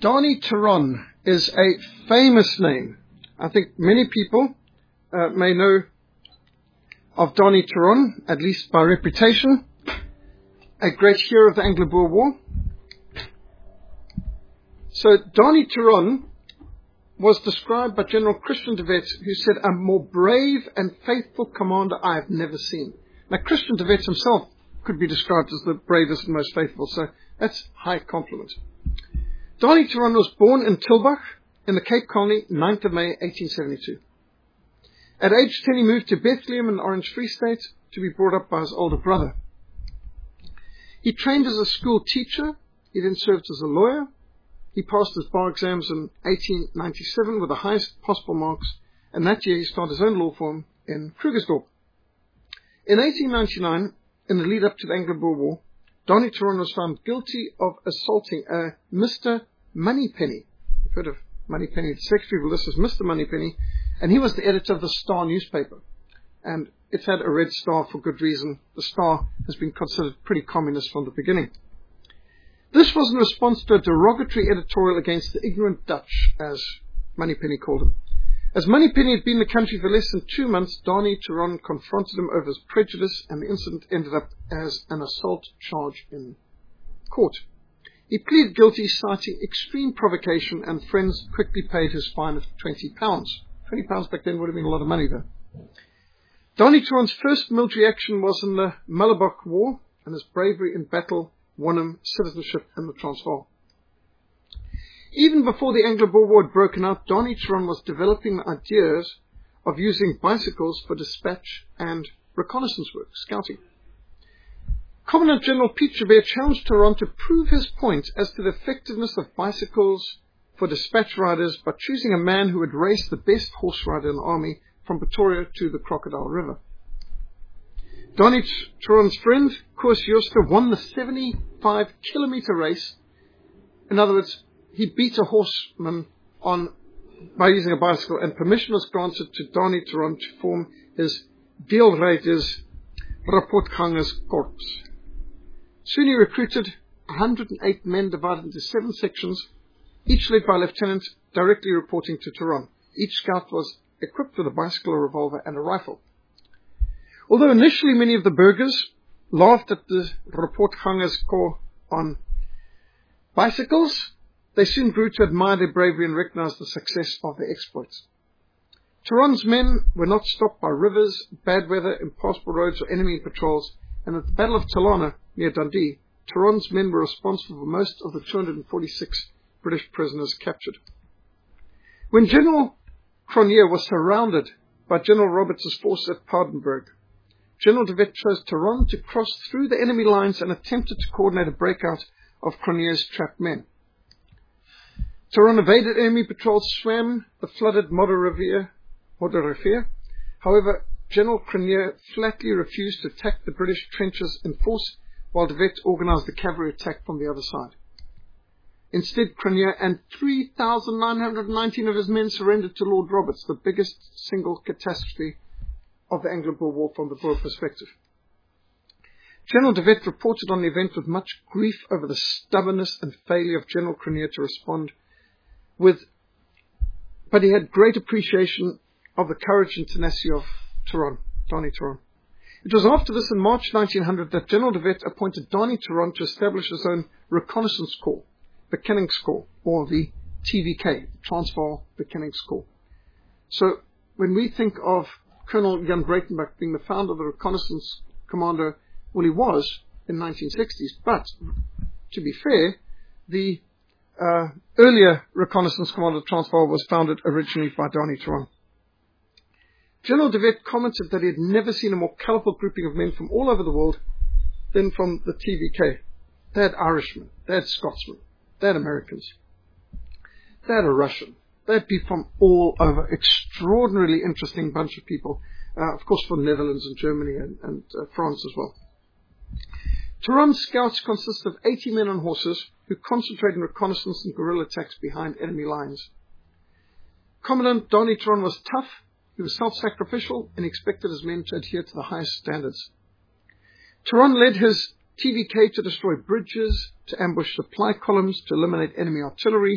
Donnie Turon is a famous name. I think many people may know of Donnie Turon, at least by reputation, a great hero of the Anglo-Boer War. So Donnie Turon was described by General Christian de Wet, who said, "A more brave and faithful commander I have never seen." Now, Christian de Wet himself could be described as the bravest and most faithful, so that's high compliment. Donnie Turon was born in Tilbach in the Cape Colony, 9th of May, 1872. At age 10, he moved to Bethlehem in the Orange Free State to be brought up by his older brother. He trained as a school teacher. He then served as a lawyer. He passed his bar exams in 1897 with the highest possible marks, and that year he started his own law firm in Krugersdorp. In 1899, in the lead up to the Anglo-Boer War, Donnie Turon was found guilty of assaulting a Mr. Moneypenny. You've heard of Moneypenny, the secretary. Well, this is Mr. Moneypenny, and he was the editor of the Star newspaper. And it had a red star for good reason. The Star has been considered pretty communist from the beginning. This was in response to a derogatory editorial against the ignorant Dutch, as Moneypenny called him. As Moneypenny had been in the country for less than 2 months, Donnie Turon confronted him over his prejudice, and the incident ended up as an assault charge in court. He pleaded guilty, citing extreme provocation, and friends quickly paid his fine of £20. £20 back then would have been a lot of money, though. Donnie Turon's first military action was in the Malabok War, and his bravery in battle won him citizenship in the Transvaal. Even before the Anglo-Boer War had broken out, Donnie Turon was developing the ideas of using bicycles for dispatch and reconnaissance work, scouting. Commandant General Piet Joubert challenged Turon to prove his point as to the effectiveness of bicycles for dispatch riders by choosing a man who would race the best horse rider in the army from Pretoria to the Crocodile River. Donnie Turon's friend, Koos Jooste, won the 75-kilometer race. In other words, he beat a horseman by using a bicycle, and permission was granted to Donnie Turon to form his Deelrijders Rapportgangers Korps. Soon he recruited 108 men divided into 7 sections, each led by a lieutenant directly reporting to Turon. Each scout was equipped with a bicycle, a revolver, and a rifle. Although initially many of the burghers laughed at the Rapportgangers Korps on bicycles, they soon grew to admire their bravery and recognize the success of their exploits. Turon's men were not stopped by rivers, bad weather, impassable roads, or enemy patrols, and at the Battle of Talana, near Dundee, Turon's men were responsible for most of the 246 British prisoners captured. When General Cronje was surrounded by General Roberts' force at Paardenburg, General de Wet chose Turon to cross through the enemy lines and attempted to coordinate a breakout of Cronje's trapped men. Turon evaded enemy patrols, swam the flooded Modderrivier. However, General Cronje flatly refused to attack the British trenches in force, while de Wet organized the cavalry attack from the other side. Instead, Cronje and 3,919 of his men surrendered to Lord Roberts, the biggest single catastrophe of the Anglo-Boer War from the Boer perspective. General de Wet reported on the event with much grief over the stubbornness and failure of General Cronje to respond but he had great appreciation of the courage and tenacity of Donnie Turon. It was after this, in March 1900, that General de Wet appointed Donnie Turon to establish his own reconnaissance corps, Bekenningskorps, or the TVK, Transvaal Bekenningskorps. So when we think of Colonel Jan Breitenbach being the founder of the reconnaissance commander, well, he was in the 1960s, but to be fair, the earlier reconnaissance commander of Transvaal was founded originally by Donnie Turon. General de Wet commented that he had never seen a more colourful grouping of men from all over the world than from the TVK. They had Irishmen, they had Scotsmen, they had Americans, they had a Russian, they had people from all over. Extraordinarily interesting bunch of people, of course from the Netherlands and Germany and France as well. Turon's scouts consist of 80 men on horses who concentrate in reconnaissance and guerrilla attacks behind enemy lines. Commandant Donnie Turon was tough, he was self-sacrificial, and expected his men to adhere to the highest standards. Turon led his TVK to destroy bridges, to ambush supply columns, to eliminate enemy artillery,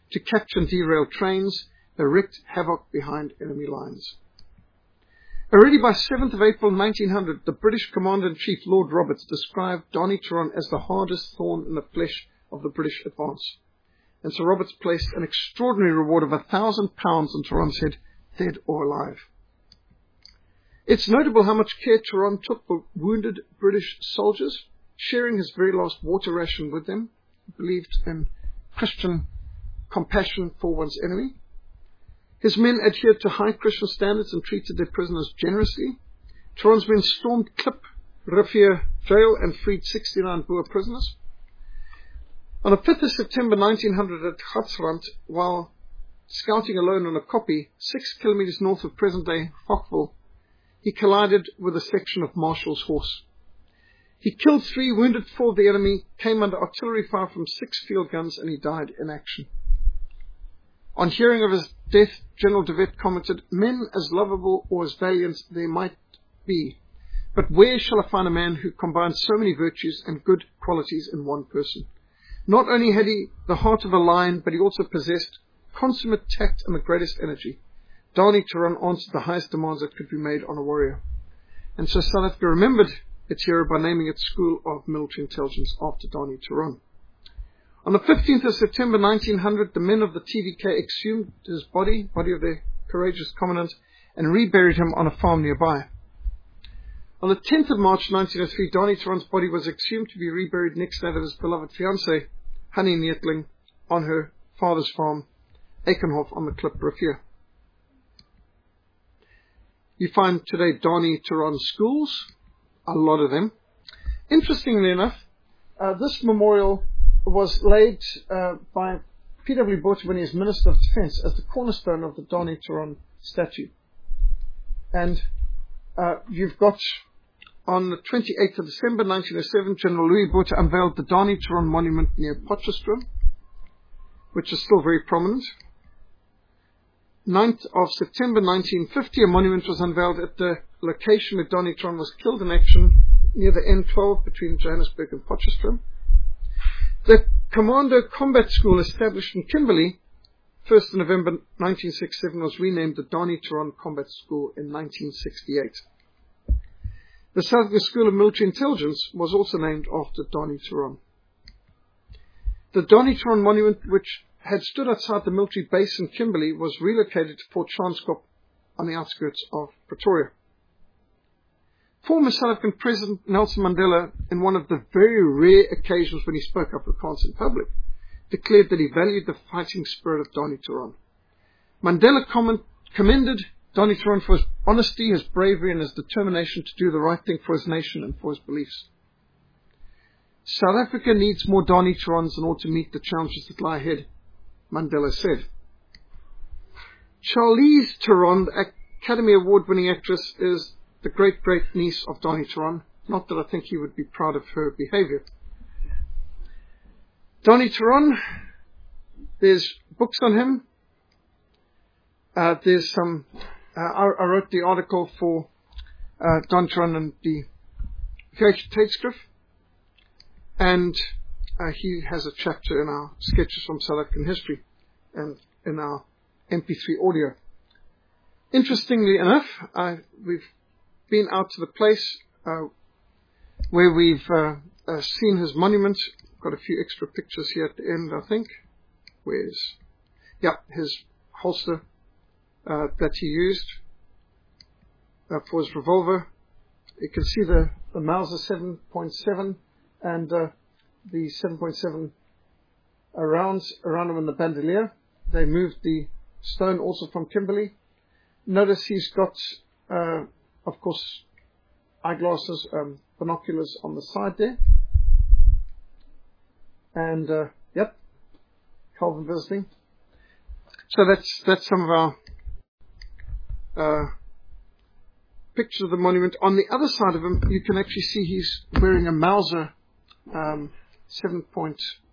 to capture and derail trains. They wreaked havoc behind enemy lines. Already by 7th of April 1900, the British Commander-in-Chief Lord Roberts described Donnie Turon as the hardest thorn in the flesh of the British advance. And Sir Roberts placed an extraordinary reward of £1,000 on Turon's head, dead or alive. It's notable how much care Turon took for wounded British soldiers, sharing his very last water ration with them. He believed in Christian compassion for one's enemy. His men adhered to high Christian standards and treated their prisoners generously. Turon's men stormed Klip Rivier jail and freed 69 Boer prisoners. On the 5th of September 1900 at Gatsrand, while scouting alone on a kopje 6 kilometers north of present-day Hockville, he collided with a section of Marshall's horse. He killed 3, wounded 4 of the enemy, came under artillery fire from 6 field guns, and he died in action. On hearing of his death, General de Wet commented, "Men as lovable or as valiant they might be, but where shall I find a man who combines so many virtues and good qualities in one person? Not only had he the heart of a lion, but he also possessed consummate tact and the greatest energy. Donnie Turon answered the highest demands that could be made on a warrior." And so South Africa remembered its hero by naming its School of Military Intelligence after Donnie Turon. On the 15th of September 1900, the men of the TVK exhumed his body of their courageous commandant, and reburied him on a farm nearby. On the 10th of March 1903, Donnie Turon's body was exhumed to be reburied next to that of his beloved fiancée, Hannie Neethling, on her father's farm, Aikenhof on the Klip Rivier. You find today Donnie Turon schools, a lot of them. Interestingly enough, this memorial was laid by P.W. Botha when he was Minister of Defence as the cornerstone of the Donnie Turon statue. And you've got, on the 28th of December 1907, General Louis Botha unveiled the Donnie Turon monument near Potchefstroom, which is still very prominent. 9th of September 1950, a monument was unveiled at the location where Donnie Turon was killed in action near the N12 between Johannesburg and Potchefstroom. The Commando Combat School, established in Kimberley, 1st of November 1967, was renamed the Donnie Turon Combat School in 1968. The South Africa School of Military Intelligence was also named after Donnie Turon. The Donnie Turon Monument, which had stood outside the military base in Kimberley, was relocated to Fort Transkop on the outskirts of Pretoria. Former South African President Nelson Mandela, in one of the very rare occasions when he spoke Afrikaans in public, declared that he valued the fighting spirit of Donnie Turon. Mandela commended Donnie Turon for his honesty, his bravery, and his determination to do the right thing for his nation and for his beliefs. South Africa needs more Donnie Turons in order to meet the challenges that lie ahead, Mandela said. Charlize Theron, the Academy Award-winning actress, is the great-great-niece of Donnie Turon. Not that I think he would be proud of her behavior. Donnie Turon, there's books on him. There's some, I wrote the article for Donnie Turon and the Tydskrif, and he has a chapter in our Sketches from South African History and in our MP3 audio. Interestingly enough, we've been out to the place where we've seen his monument. Got a few extra pictures here at the end, I think. His holster that he used for his revolver. You can see the Mauser 7.7 and the 7.7 rounds around him in the bandolier. They moved the stone also from Kimberley. Notice he's got, of course, eyeglasses, binoculars on the side there. And, Calvin visiting. So that's some of our pictures of the monument. On the other side of him, you can actually see he's wearing a Mauser 7.69,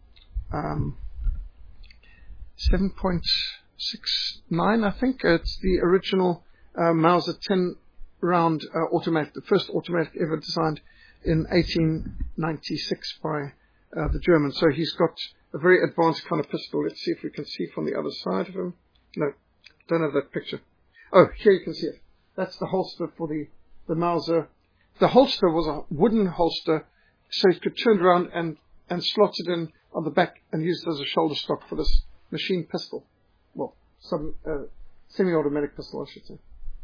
I think. It's the original Mauser 10-round automatic, the first automatic ever designed in 1896 by the German. So he's got a very advanced kind of pistol. Let's see if we can see from the other side of him. No, don't have that picture. Oh, here you can see it. That's the holster for the Mauser. The holster was a wooden holster, so it could turn around and slot it in on the back and use it as a shoulder stock for this machine pistol. Well, some semi-automatic pistol, I should say.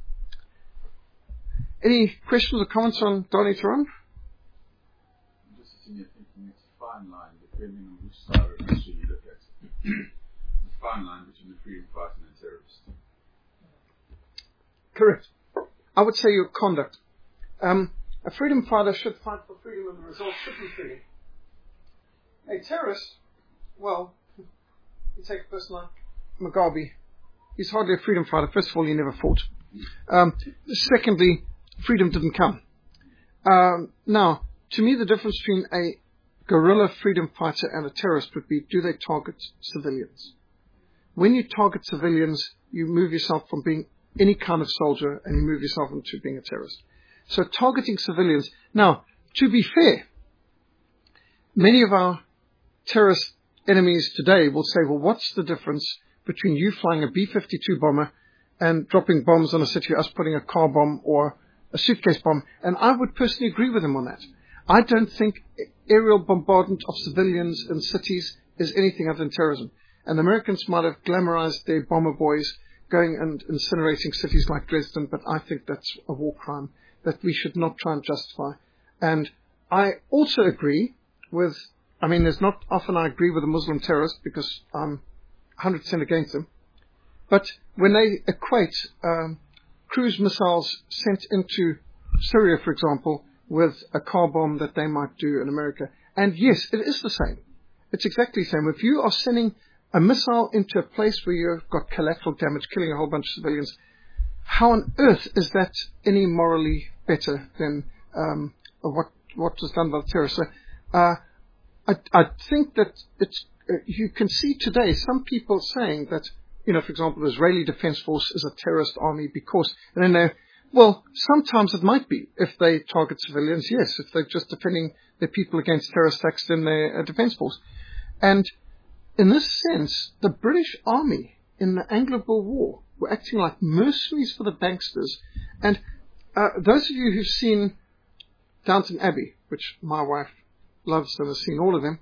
Any questions or comments on Donnie Turon? I'm just sitting here thinking it's a fine line, depending on which side of the issue you look at. The fine line between the freedom fighter and the terrorist. Correct. I would say your conduct. A freedom fighter should fight for freedom and the result should be freedom. A terrorist, well, you take a person like Mugabe. He's hardly a freedom fighter. First of all, he never fought. Secondly, freedom didn't come. Now, to me, the difference between a guerrilla freedom fighter and a terrorist would be, do they target civilians? When you target civilians, you move yourself from being any kind of soldier and you move yourself into being a terrorist. So targeting civilians. Now, to be fair, many of our terrorist enemies today will say, well, what's the difference between you flying a B-52 bomber and dropping bombs on a city, us putting a car bomb or a suitcase bomb? And I would personally agree with him on that. I don't think aerial bombardment of civilians in cities is anything other than terrorism. And the Americans might have glamorized their bomber boys going and incinerating cities like Dresden, but I think that's a war crime that we should not try and justify. And I also agree with, there's not often I agree with a Muslim terrorist because I'm 100% against them. But when they equate cruise missiles sent into Syria, for example, with a car bomb that they might do in America, and yes, it is the same. It's exactly the same. If you are sending a missile into a place where you've got collateral damage, killing a whole bunch of civilians, how on earth is that any morally better than what was done by the terrorists? So, I think that it's you can see today some people saying that, for example, the Israeli Defense Force is a terrorist army because, and then well, sometimes it might be if they target civilians, yes. If they're just defending their people against terrorist attacks, then they're a defense force. And in this sense, the British Army in the Anglo-Boer War were acting like mercenaries for the banksters. And those of you who've seen Downton Abbey, which my wife loves and has seen all of them,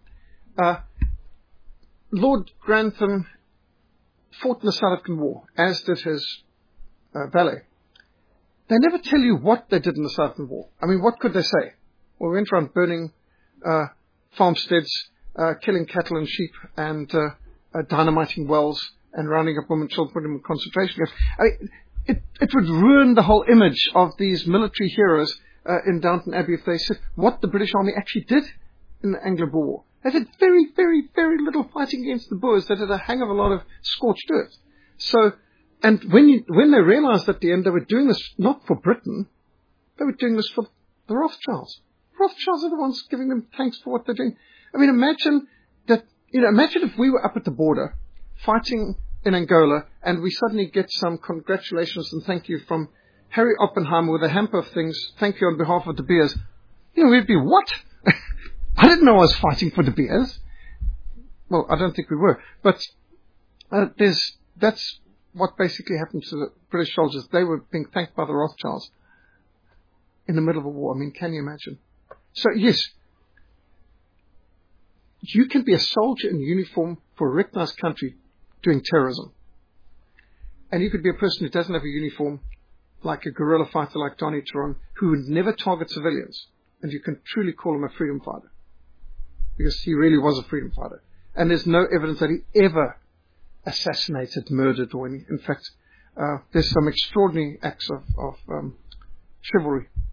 Lord Grantham fought in the South African War, as did his valet. They never tell you what they did in the South African War. What could they say? Well, we went around burning farmsteads, killing cattle and sheep, and dynamiting wells, and rounding up women and children, putting them in concentration camps. It would ruin the whole image of these military heroes in Downton Abbey if they said what the British Army actually did in the Anglo-Boer War. They did very, very, very little fighting against the Boers. They did a hang of a lot of scorched earth. So, and when they realized at the end they were doing this not for Britain, they were doing this for the Rothschilds. Rothschilds are the ones giving them thanks for what they're doing. Imagine that, imagine if we were up at the border fighting in Angola and we suddenly get some congratulations and thank you from Harry Oppenheimer with a hamper of things, thank you on behalf of De Beers. We'd be, what? I didn't know I was fighting for De Beers. Well, I don't think we were. But that's what basically happened to the British soldiers. They were being thanked by the Rothschilds in the middle of a war. Can you imagine? So, yes, you can be a soldier in uniform for a recognized country doing terrorism. And you could be a person who doesn't have a uniform, like a guerrilla fighter like Donnie Turon, who would never target civilians. And you can truly call him a freedom fighter. Because he really was a freedom fighter. And there's no evidence that he ever assassinated, murdered, or any. In fact, there's some extraordinary acts of chivalry